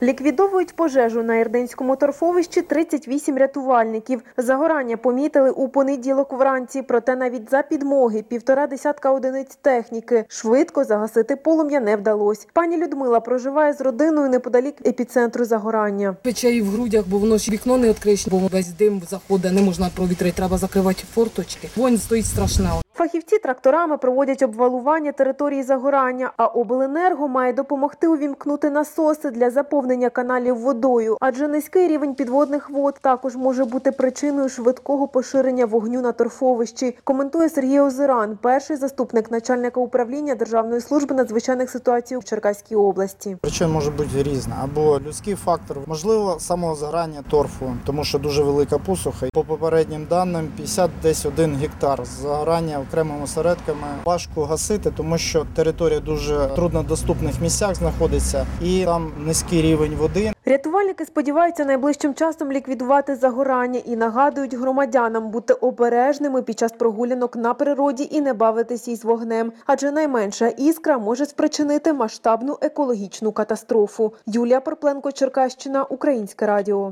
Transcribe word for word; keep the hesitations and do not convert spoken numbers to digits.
Ліквідовують пожежу на Ірденському торфовищі тридцять вісім рятувальників. Загорання помітили у понеділок вранці, проте навіть за підмоги півтора десятка одиниць техніки швидко загасити полум'я не вдалося. Пані Людмила проживає з родиною неподалік епіцентру загорання. Пече і в грудях, бо воно ж вікно не відкриєш, бо весь дим заходить, не можна провітрити, треба закривати форточки. Вогонь стоїть страшна. Фахівці тракторами проводять обвалування території загорання, а обленерго має допомогти увімкнути насоси для заповнення каналів водою, адже низький рівень підводних вод також може бути причиною швидкого поширення вогню на торфовищі, коментує Сергій Озиран, перший заступник начальника управління Державної служби надзвичайних ситуацій у Черкаській області. Причин може бути різна, або людський фактор, можливо, самозагорання торфу, тому що дуже велика посуха. По попереднім даним, п'ятдесят десь один гектар загорання окремими осередками важко гасити, тому що територія дуже в труднодоступних місцях знаходиться і там низький рівень води. Рятувальники сподіваються найближчим часом ліквідувати загорання і нагадують громадянам бути обережними під час прогулянок на природі і не бавитися із вогнем, адже найменша іскра може спричинити масштабну екологічну катастрофу. Юлія Порпленко, Черкащина, Українське радіо.